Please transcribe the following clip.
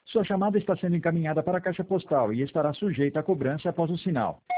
Sua chamada está sendo encaminhada para a caixa postal e estará sujeita a cobrança após o sinal.